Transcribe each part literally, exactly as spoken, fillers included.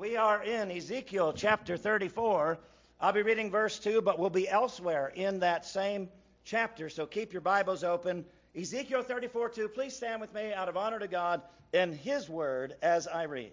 We are in Ezekiel chapter thirty-four. I'll be reading verse two, but we'll be elsewhere in that same chapter. So keep your Bibles open. Ezekiel thirty-four two. Please stand with me out of honor to God in His word as I read.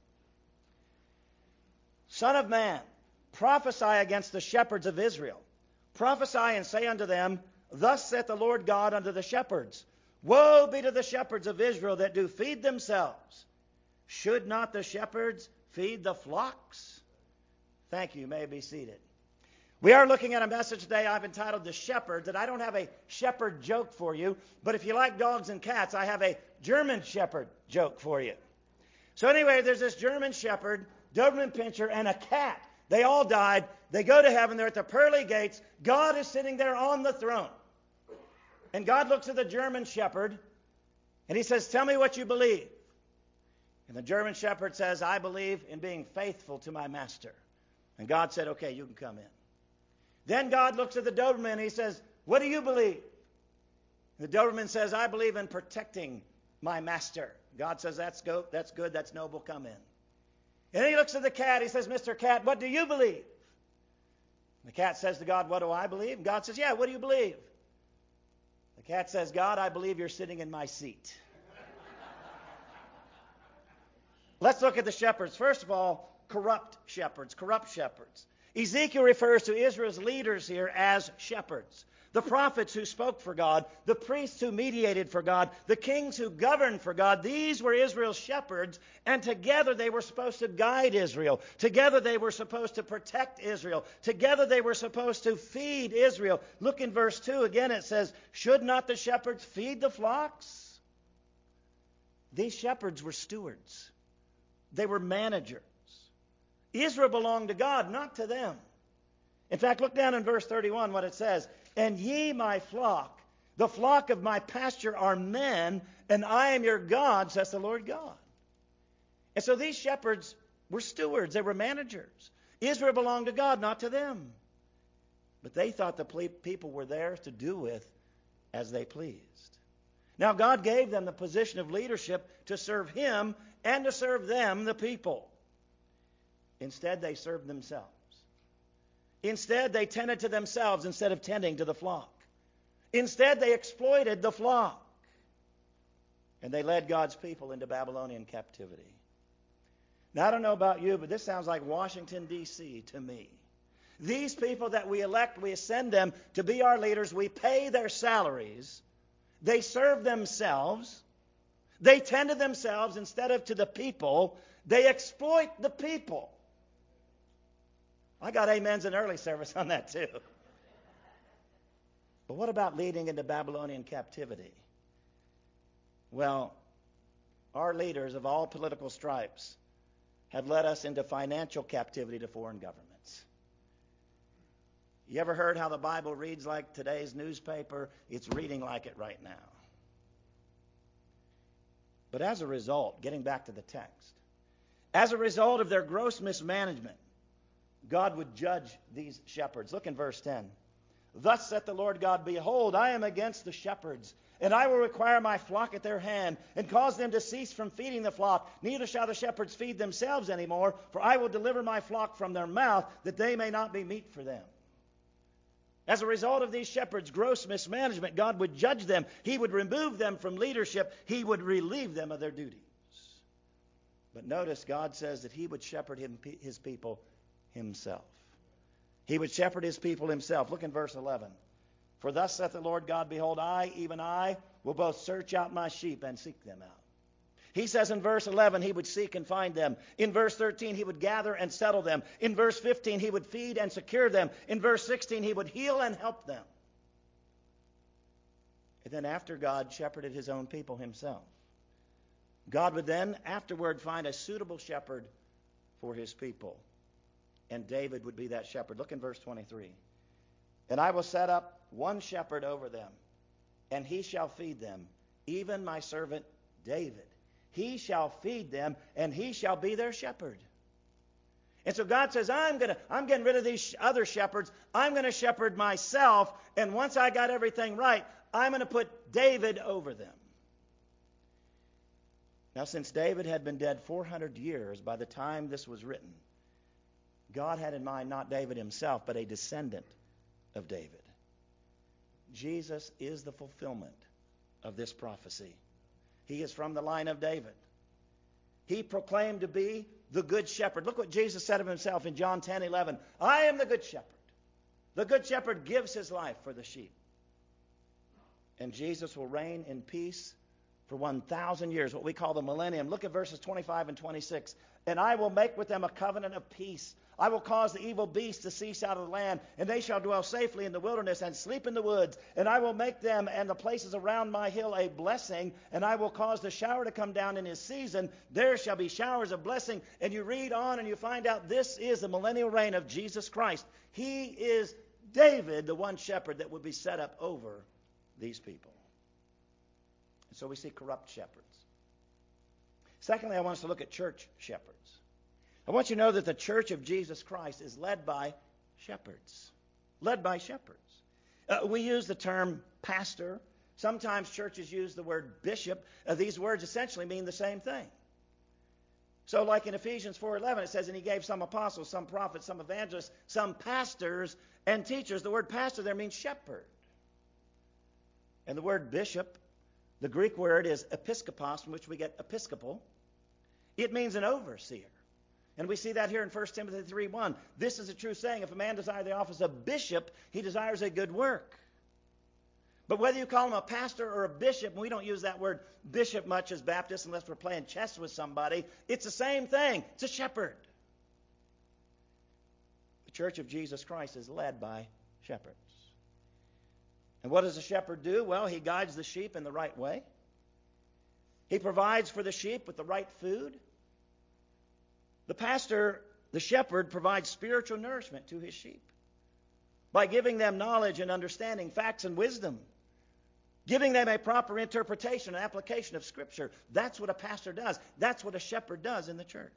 Son of man, prophesy against the shepherds of Israel. Prophesy and say unto them, Thus saith the Lord God unto the shepherds, Woe be to the shepherds of Israel that do feed themselves. Should not the shepherds feed the flocks? Thank you. You may be seated. We are looking at a message today I've entitled The Shepherds, and I don't have a shepherd joke for you, but if you like dogs and cats, I have a German shepherd joke for you. So anyway, there's this German shepherd, Doberman Pinscher, and a cat. They all died. They go to heaven. They're at the pearly gates. God is sitting there on the throne. And God looks at the German shepherd, and he says, Tell me what you believe. And the German shepherd says, I believe in being faithful to my master. And God said, okay, you can come in. Then God looks at the Doberman and he says, what do you believe? The Doberman says, I believe in protecting my master. God says, that's good, that's good, that's noble, come in. And then he looks at the cat, he says, Mister Cat, what do you believe? The cat says to God, what do I believe? And God says, yeah, what do you believe? The cat says, God, I believe you're sitting in my seat. Let's look at the shepherds. First of all, corrupt shepherds, corrupt shepherds. Ezekiel refers to Israel's leaders here as shepherds. The prophets who spoke for God, the priests who mediated for God, the kings who governed for God, these were Israel's shepherds, and together they were supposed to guide Israel. Together they were supposed to protect Israel. Together they were supposed to feed Israel. Look in verse two again, it says, Should not the shepherds feed the flocks? These shepherds were stewards. They were managers. Israel belonged to God, not to them. In fact, look down in verse thirty-one what it says. And ye, my flock, the flock of my pasture are men, and I am your God, says the Lord God. And so these shepherds were stewards. They were managers. Israel belonged to God, not to them. But they thought the people were theirs to do with as they pleased. Now, God gave them the position of leadership to serve Him and to serve them, the people. Instead, they served themselves. Instead, they tended to themselves instead of tending to the flock. Instead, they exploited the flock. And they led God's people into Babylonian captivity. Now, I don't know about you, but this sounds like Washington, D C to me. These people that we elect, we ascend them to be our leaders. We pay their salaries. They serve themselves. They tend to themselves instead of to the people. They exploit the people. I got amens in early service on that too. But what about leading into Babylonian captivity? Well, our leaders of all political stripes have led us into financial captivity to foreign governments. You ever heard how the Bible reads like today's newspaper? It's reading like it right now. But as a result, getting back to the text, as a result of their gross mismanagement, God would judge these shepherds. Look in verse ten. Thus saith the Lord God, Behold, I am against the shepherds, and I will require my flock at their hand, and cause them to cease from feeding the flock. Neither shall the shepherds feed themselves any more, for I will deliver my flock from their mouth, that they may not be meat for them. As a result of these shepherds' gross mismanagement, God would judge them. He would remove them from leadership. He would relieve them of their duties. But notice God says that He would shepherd him, His people Himself. He would shepherd His people Himself. Look in verse eleven. For thus saith the Lord God, Behold, I, even I, will both search out my sheep and seek them out. He says in verse eleven, He would seek and find them. In verse thirteen, He would gather and settle them. In verse fifteen, He would feed and secure them. In verse sixteen, He would heal and help them. And then after God shepherded His own people Himself, God would then afterward find a suitable shepherd for His people. And David would be that shepherd. Look in verse twenty-three. And I will set up one shepherd over them, and he shall feed them, even my servant David. He shall feed them, and he shall be their shepherd. And so God says, I'm gonna, I'm getting rid of these other shepherds. I'm going to shepherd myself, and once I got everything right, I'm going to put David over them. Now, since David had been dead four hundred years by the time this was written, God had in mind not David himself, but a descendant of David. Jesus is the fulfillment of this prophecy. He is from the line of David. He proclaimed to be the good shepherd. Look what Jesus said of himself in John ten eleven. I am the good shepherd. The good shepherd gives his life for the sheep. And Jesus will reign in peace for one thousand years, what we call the millennium. Look at verses twenty-five and twenty-six. And I will make with them a covenant of peace. I will cause the evil beasts to cease out of the land, and they shall dwell safely in the wilderness and sleep in the woods. And I will make them and the places around my hill a blessing, and I will cause the shower to come down in his season. There shall be showers of blessing. And you read on and you find out this is the millennial reign of Jesus Christ. He is David, the one shepherd that would be set up over these people. And so we see corrupt shepherds. Secondly, I want us to look at church shepherds. I want you to know that the church of Jesus Christ is led by shepherds. Led by shepherds. Uh, we use the term pastor. Sometimes churches use the word bishop. Uh, these words essentially mean the same thing. So like in Ephesians four eleven, it says, and he gave some apostles, some prophets, some evangelists, some pastors and teachers. The word pastor there means shepherd. And the word bishop, the Greek word is episkopos, from which we get episcopal. It means an overseer. And we see that here in First Timothy three one. This is a true saying. If a man desire the office of bishop, he desires a good work. But whether you call him a pastor or a bishop, and we don't use that word bishop much as Baptists unless we're playing chess with somebody, it's the same thing. It's a shepherd. The church of Jesus Christ is led by shepherds. And what does a shepherd do? Well, he guides the sheep in the right way. He provides for the sheep with the right food. The pastor, the shepherd, provides spiritual nourishment to his sheep by giving them knowledge and understanding, facts and wisdom, giving them a proper interpretation and application of Scripture. That's what a pastor does. That's what a shepherd does in the church.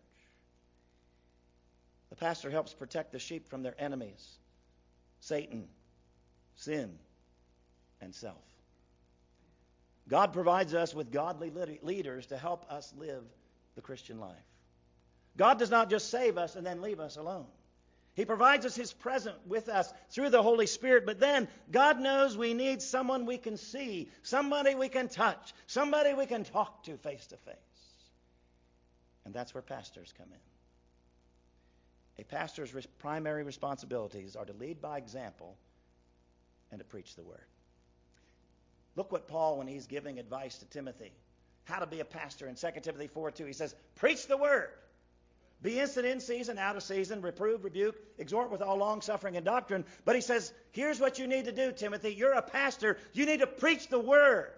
The pastor helps protect the sheep from their enemies, Satan, sin, and self. God provides us with godly leaders to help us live the Christian life. God does not just save us and then leave us alone. He provides us his presence with us through the Holy Spirit, but then God knows we need someone we can see, somebody we can touch, somebody we can talk to face to face. And that's where pastors come in. A pastor's primary responsibilities are to lead by example and to preach the word. Look what Paul, when he's giving advice to Timothy, how to be a pastor in Second Timothy four two, he says, preach the word. Be instant in season, out of season, reprove, rebuke, exhort with all long-suffering and doctrine. But he says, here's what you need to do, Timothy. You're a pastor. You need to preach the word.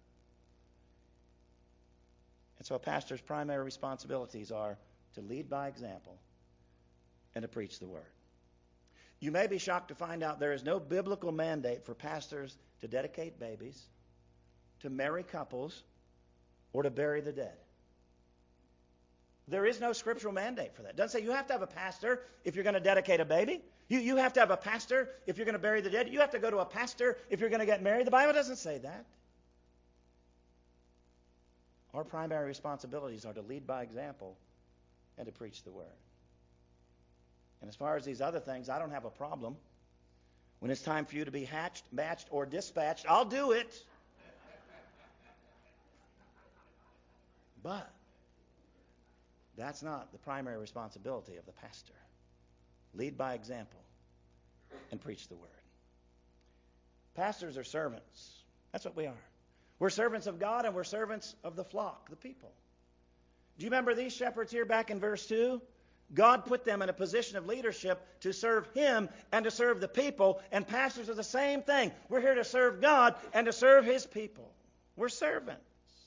And so a pastor's primary responsibilities are to lead by example and to preach the word. You may be shocked to find out there is no biblical mandate for pastors to dedicate babies, to marry couples, or to bury the dead. There is no scriptural mandate for that. It doesn't say you have to have a pastor if you're going to dedicate a baby. You, you have to have a pastor if you're going to bury the dead. You have to go to a pastor if you're going to get married. The Bible doesn't say that. Our primary responsibilities are to lead by example and to preach the word. And as far as these other things, I don't have a problem. When it's time for you to be hatched, matched, or dispatched, I'll do it. But that's not the primary responsibility of the pastor. Lead by example and preach the word. Pastors are servants. That's what we are. We're servants of God and we're servants of the flock, the people. Do you remember these shepherds here back in verse two? God put them in a position of leadership to serve him and to serve the people. And pastors are the same thing. We're here to serve God and to serve his people. We're servants.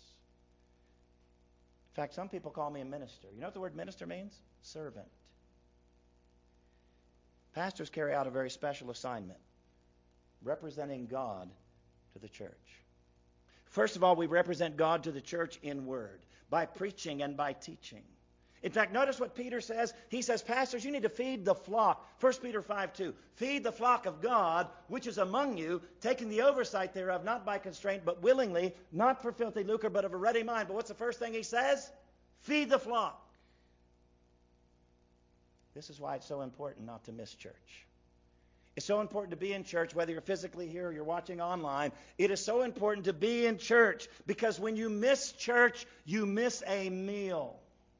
In fact, some people call me a minister. You know what the word minister means? Servant. Pastors carry out a very special assignment, representing God to the church. First of all, we represent God to the church in word, by preaching and by teaching. In fact, notice what Peter says. He says, pastors, you need to feed the flock. First Peter five two. Feed the flock of God, which is among you, taking the oversight thereof, not by constraint, but willingly, not for filthy lucre, but of a ready mind. But what's the first thing he says? Feed the flock. This is why it's so important not to miss church. It's so important to be in church, whether you're physically here or you're watching online. It is so important to be in church, because when you miss church, you miss a meal.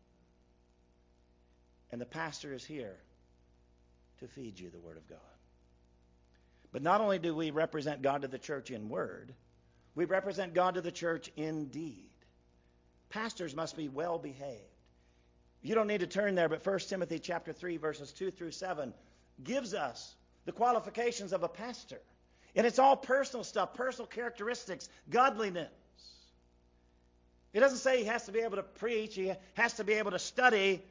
And the pastor is here to feed you the Word of God. But not only do we represent God to the church in word, we represent God to the church in deed. Pastors must be well behaved. You don't need to turn there, but First Timothy chapter three, verses two through seven gives us the qualifications of a pastor. And it's all personal stuff, personal characteristics, godliness. It doesn't say he has to be able to preach, he has to be able to study,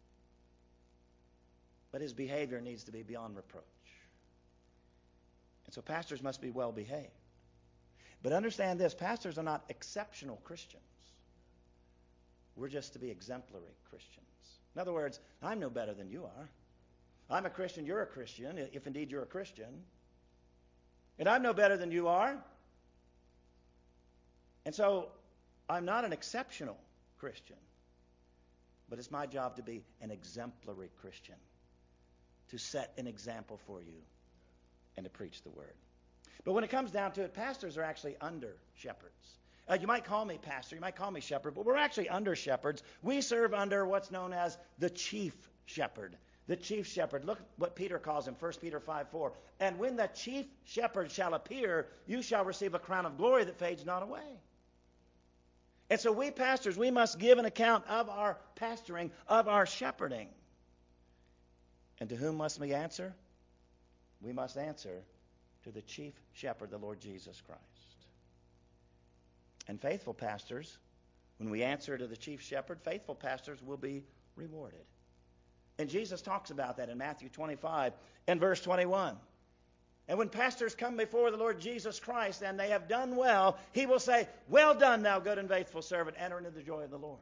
but his behavior needs to be beyond reproach. And so pastors must be well behaved. But understand this, pastors are not exceptional Christians. We're just to be exemplary Christians. In other words, I'm no better than you are. I'm a Christian, you're a Christian, if indeed you're a Christian. And I'm no better than you are. And so I'm not an exceptional Christian. But it's my job to be an exemplary Christian, to set an example for you and to preach the word. But when it comes down to it, pastors are actually under shepherds. Uh, you might call me pastor, you might call me shepherd, but we're actually under shepherds. We serve under what's known as the chief shepherd. The chief shepherd. Look what Peter calls him, First Peter five four. And when the chief shepherd shall appear, you shall receive a crown of glory that fades not away. And so we pastors, we must give an account of our pastoring, of our shepherding. And to whom must we answer? We must answer to the chief shepherd, the Lord Jesus Christ. And faithful pastors, when we answer to the chief shepherd, faithful pastors will be rewarded. And Jesus talks about that in Matthew twenty-five and verse twenty-one. And when pastors come before the Lord Jesus Christ and they have done well, he will say, well done, thou good and faithful servant, enter into the joy of the Lord.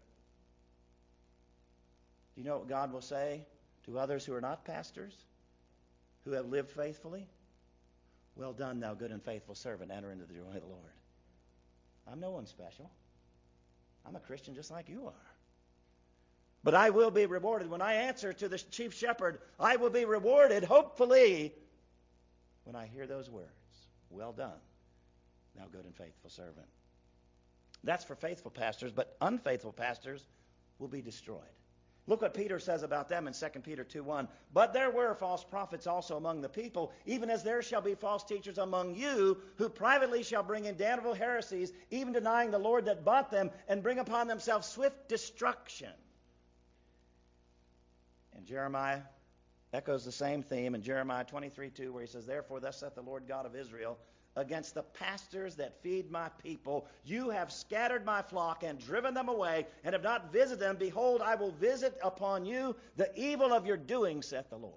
Do you know what God will say to others who are not pastors, who have lived faithfully? Well done, thou good and faithful servant, enter into the joy of the Lord. I'm no one special. I'm a Christian just like you are. But I will be rewarded. When I answer to the chief shepherd, I will be rewarded, hopefully, when I hear those words. Well done, thou good and faithful servant. That's for faithful pastors, but unfaithful pastors will be destroyed. Look what Peter says about them in Second Peter two one. But there were false prophets also among the people, even as there shall be false teachers among you, who privately shall bring in damnable heresies, even denying the Lord that bought them, and bring upon themselves swift destruction. And Jeremiah echoes the same theme in Jeremiah twenty-three two, where he says, therefore thus saith the Lord God of Israel, against the pastors that feed my people, you have scattered my flock and driven them away, and have not visited them. Behold, I will visit upon you the evil of your doing, saith the Lord.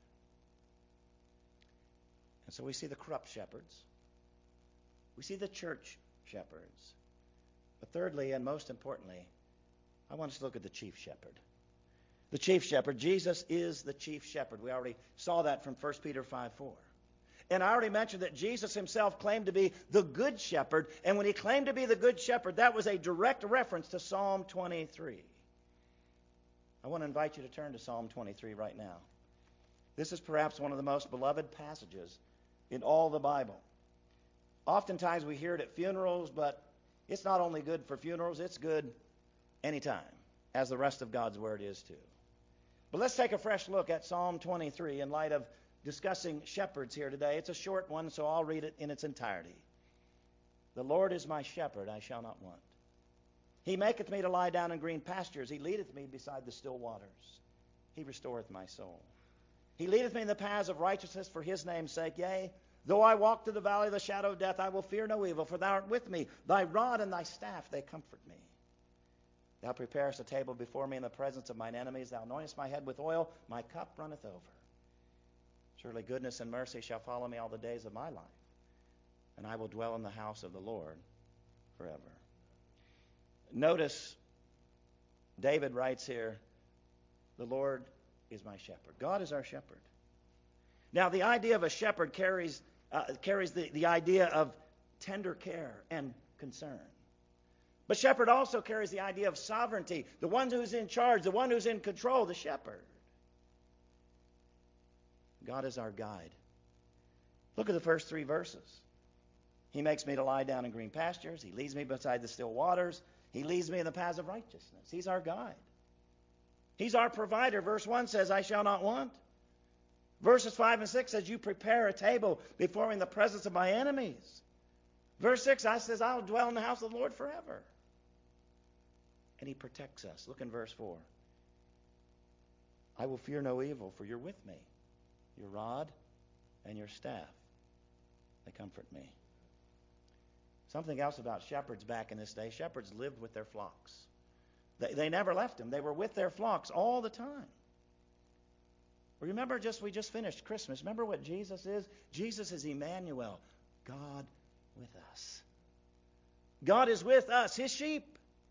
And so we see the corrupt shepherds. We see the church shepherds. But thirdly, and most importantly, I want us to look at the chief shepherd. The chief shepherd. Jesus is the chief shepherd. We already saw that from First Peter five four. And I already mentioned that Jesus himself claimed to be the good shepherd. And when he claimed to be the good shepherd, that was a direct reference to Psalm twenty-three. I want to invite you to turn to Psalm twenty-three right now. This is perhaps one of the most beloved passages in all the Bible. Oftentimes we hear it at funerals, but it's not only good for funerals, it's good anytime, as the rest of God's Word is too. But let's take a fresh look at Psalm twenty-three in light of discussing shepherds here today. It's a short one, so I'll read it in its entirety. The Lord is my shepherd, I shall not want. He maketh me to lie down in green pastures. He leadeth me beside the still waters. He restoreth my soul. He leadeth me in the paths of righteousness for his name's sake. Yea, though I walk through the valley of the shadow of death, I will fear no evil, for thou art with me. Thy rod and thy staff, they comfort me. Thou preparest a table before me in the presence of mine enemies. Thou anointest my head with oil. My cup runneth over. Surely goodness and mercy shall follow me all the days of my life, and I will dwell in the house of the Lord forever. Notice David writes here, the Lord is my shepherd. God is our shepherd. Now, the idea of a shepherd carries uh, carries the, the idea of tender care and concern. But shepherd also carries the idea of sovereignty, the one who's in charge, the one who's in control, the shepherd. God is our guide. Look at the first three verses. He makes me to lie down in green pastures. He leads me beside the still waters. He leads me in the paths of righteousness. He's our guide. He's our provider. Verse one says, I shall not want. Verses five and six says, you prepare a table before me in the presence of my enemies. Verse six I says, I'll dwell in the house of the Lord forever. And he protects us. Look in verse four. I will fear no evil, for you're with me. Your rod and your staff, they comfort me. Something else about shepherds back in this day. Shepherds lived with their flocks. They, they never left them. They were with their flocks all the time. Remember, just we just finished Christmas. Remember what Jesus is? Jesus is Emmanuel, God with us. God is with us, his sheep.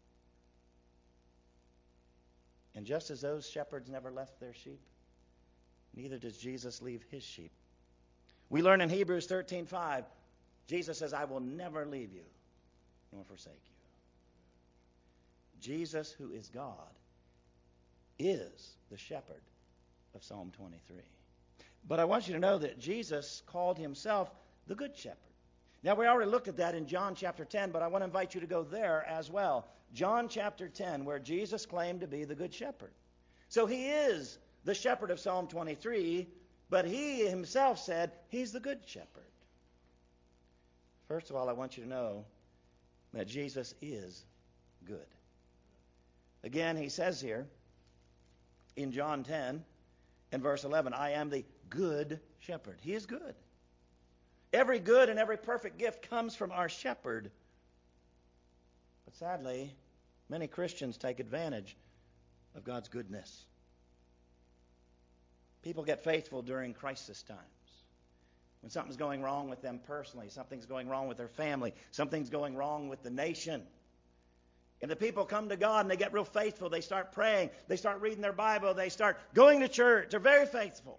And just as those shepherds never left their sheep, neither does Jesus leave his sheep. We learn in Hebrews thirteen five, Jesus says, I will never leave you nor forsake you. Jesus, who is God, is the shepherd of Psalm twenty-three. But I want you to know that Jesus called himself the Good Shepherd. Now, we already looked at that in John chapter ten, but I want to invite you to go there as well. John chapter ten, where Jesus claimed to be the Good Shepherd. So he is the shepherd of Psalm twenty-three, but he himself said he's the Good Shepherd. First of all, I want you to know that Jesus is good. Again, he says here in John ten and verse eleven, I am the good shepherd. He is good. Every good and every perfect gift comes from our shepherd. But sadly, many Christians take advantage of God's goodness. People get faithful during crisis times. When something's going wrong with them personally, something's going wrong with their family, something's going wrong with the nation. And the people come to God and they get real faithful. They start praying. They start reading their Bible. They start going to church. They're very faithful.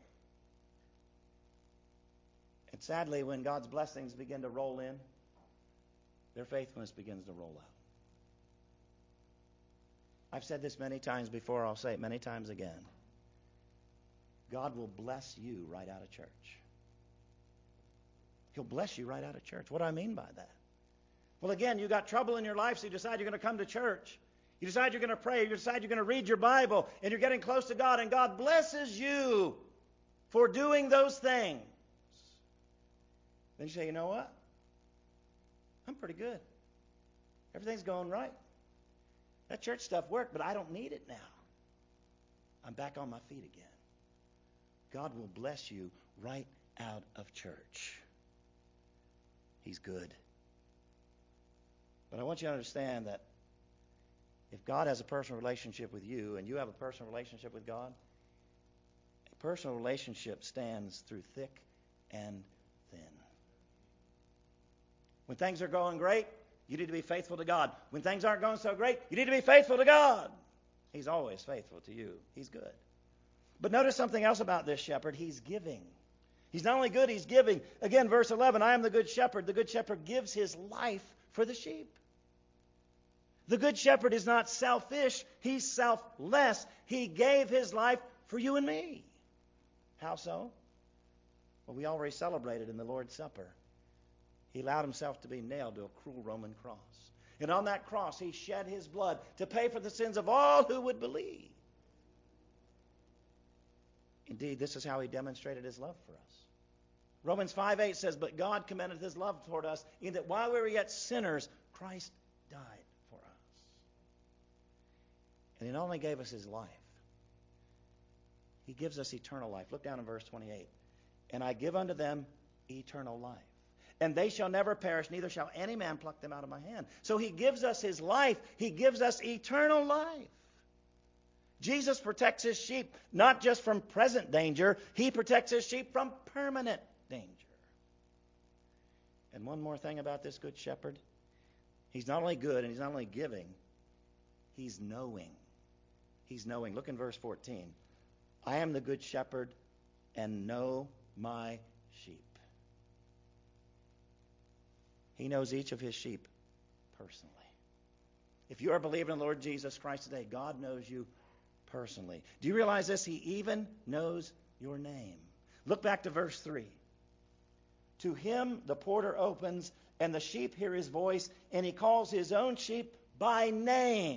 And sadly, when God's blessings begin to roll in, their faithfulness begins to roll out. I've said this many times before. I'll say it many times again. God will bless you right out of church. He'll bless you right out of church. What do I mean by that? Well, again, you got trouble in your life, so you decide you're going to come to church. You decide you're going to pray. You decide you're going to read your Bible, and you're getting close to God, and God blesses you for doing those things. Then you say, you know what? I'm pretty good. Everything's going right. That church stuff worked, but I don't need it now. I'm back on my feet again. God will bless you right out of church. He's good. But I want you to understand that if God has a personal relationship with you and you have a personal relationship with God, a personal relationship stands through thick and thin. When things are going great, you need to be faithful to God. When things aren't going so great, you need to be faithful to God. He's always faithful to you. He's good. But notice something else about this shepherd. He's giving. He's not only good, he's giving. Again, verse eleven, I am the good shepherd. The good shepherd gives his life for the sheep. The good shepherd is not selfish. He's selfless. He gave his life for you and me. How so? Well, we already celebrated in the Lord's Supper. He allowed himself to be nailed to a cruel Roman cross. And on that cross, he shed his blood to pay for the sins of all who would believe. Indeed, this is how he demonstrated his love for us. Romans five eight says, but God commended his love toward us in that while we were yet sinners, Christ died for us. And he not only gave us his life, he gives us eternal life. Look down in verse twenty-eight. And I give unto them eternal life. And they shall never perish, neither shall any man pluck them out of my hand. So he gives us his life. He gives us eternal life. Jesus protects his sheep not just from present danger. He protects his sheep from permanent danger. And one more thing about this good shepherd. He's not only good and he's not only giving. He's knowing. He's knowing. Look in verse fourteen. I am the good shepherd and know my sheep. He knows each of his sheep personally. If you are a believer in the Lord Jesus Christ today, God knows you personally. Do you realize this? He even knows your name. Look back to verse three. To him the porter opens, and the sheep hear his voice, and he calls his own sheep by name.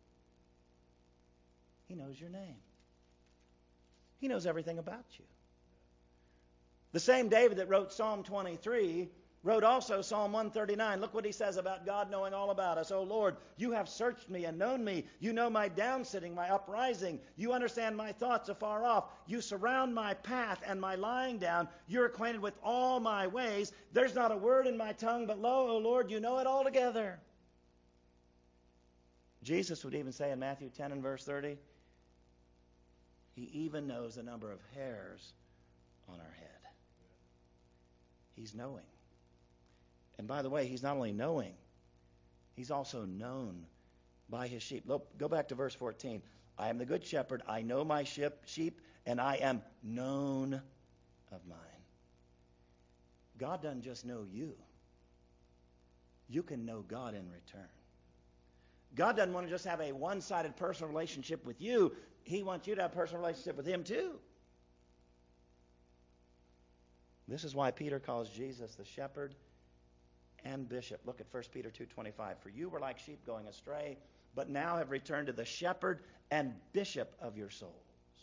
He knows your name. He knows everything about you. The same David that wrote Psalm twenty-three wrote also Psalm one thirty-nine. Look what he says about God knowing all about us. O Lord, you have searched me and known me. You know my downsitting, my uprising. You understand my thoughts afar off. You surround my path and my lying down. You're acquainted with all my ways. There's not a word in my tongue, but lo, O Lord, you know it altogether. Jesus would even say in Matthew ten and verse thirty, he even knows the number of hairs on our head. He's knowing. And by the way, he's not only knowing, he's also known by his sheep. Look, go back to verse fourteen. I am the good shepherd. I know my sheep, sheep, and I am known of mine. God doesn't just know you. You can know God in return. God doesn't want to just have a one-sided personal relationship with you. He wants you to have a personal relationship with him too. This is why Peter calls Jesus the shepherd and bishop. Look at First Peter two twenty-five. For you were like sheep going astray, but now have returned to the shepherd and bishop of your souls.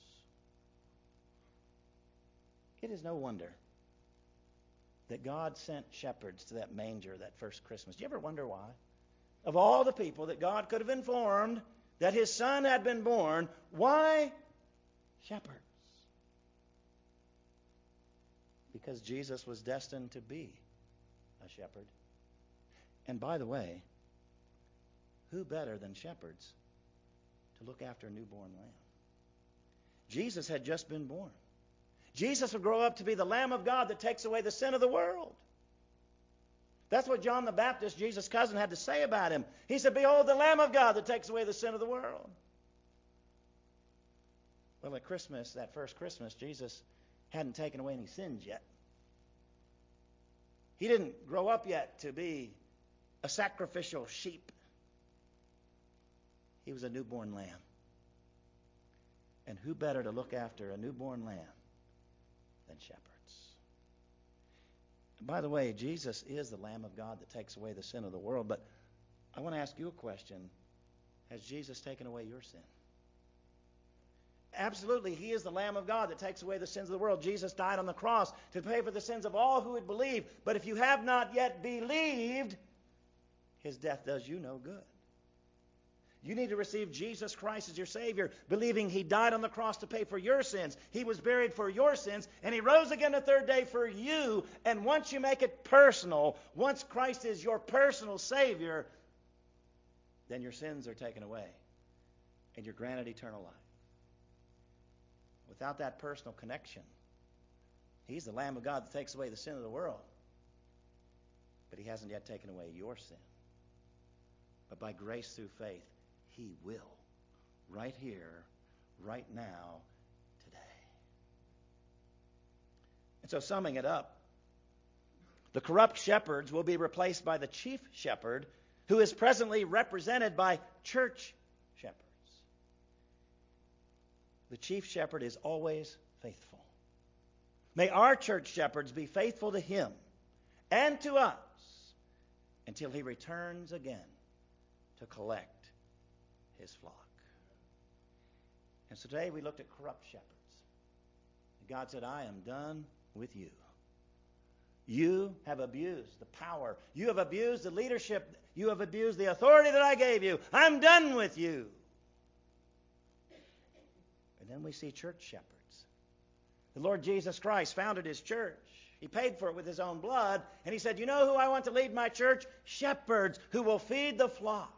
It is no wonder that God sent shepherds to that manger that first Christmas. Do you ever wonder why? Of all the people that God could have informed that his son had been born, why shepherds? Because Jesus was destined to be a shepherd. And by the way, who better than shepherds to look after a newborn lamb? Jesus had just been born. Jesus would grow up to be the Lamb of God that takes away the sin of the world. That's what John the Baptist, Jesus' cousin, had to say about him. He said, behold, the Lamb of God that takes away the sin of the world. Well, at Christmas, that first Christmas, Jesus hadn't taken away any sins yet. He didn't grow up yet to be a sacrificial sheep. He was a newborn lamb. And who better to look after a newborn lamb than shepherds? And by the way, Jesus is the Lamb of God that takes away the sin of the world. But I want to ask you a question. Has Jesus taken away your sin? Absolutely, he is the Lamb of God that takes away the sins of the world. Jesus died on the cross to pay for the sins of all who would believe. But if you have not yet believed, his death does you no good. You need to receive Jesus Christ as your Savior, believing he died on the cross to pay for your sins. He was buried for your sins, and he rose again the third day for you. And once you make it personal, once Christ is your personal Savior, then your sins are taken away, and you're granted eternal life. Without that personal connection, he's the Lamb of God that takes away the sin of the world. But he hasn't yet taken away your sin. But by grace through faith, he will. Right here, right now, today. And so summing it up, the corrupt shepherds will be replaced by the chief shepherd, who is presently represented by church shepherds. The chief shepherd is always faithful. May our church shepherds be faithful to him and to us until he returns again to collect his flock. And so today we looked at corrupt shepherds. God said, I am done with you. You have abused the power. You have abused the leadership. You have abused the authority that I gave you. I'm done with you. And then we see church shepherds. The Lord Jesus Christ founded his church. He paid for it with his own blood. And he said, you know who I want to lead my church? Shepherds who will feed the flock.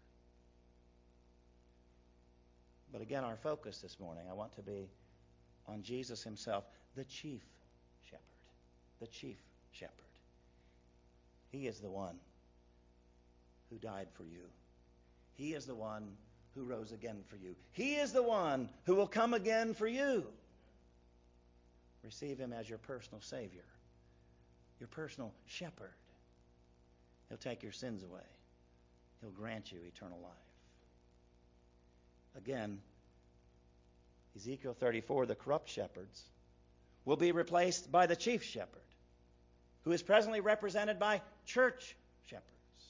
But again, our focus this morning, I want to be on Jesus himself, the chief shepherd. The chief shepherd. He is the one who died for you. He is the one who rose again for you. He is the one who will come again for you. Receive him as your personal Savior, your personal shepherd. He'll take your sins away. He'll grant you eternal life. Again, Ezekiel thirty-four, the corrupt shepherds will be replaced by the chief shepherd, who is presently represented by church shepherds.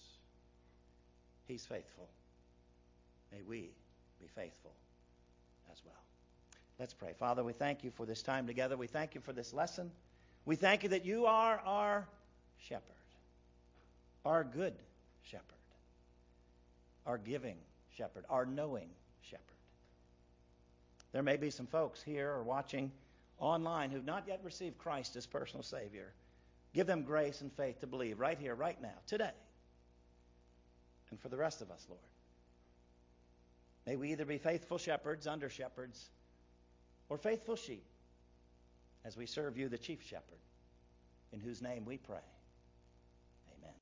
He's faithful. May we be faithful as well. Let's pray. Father, we thank you for this time together. We thank you for this lesson. We thank you that you are our shepherd, our good shepherd, our giving shepherd, our knowing shepherd. There may be some folks here or watching online who've not yet received Christ as personal Savior. Give them grace and faith to believe right here, right now, today. And for the rest of us, Lord, may we either be faithful shepherds, under shepherds, or faithful sheep as we serve you, the chief shepherd, in whose name we pray.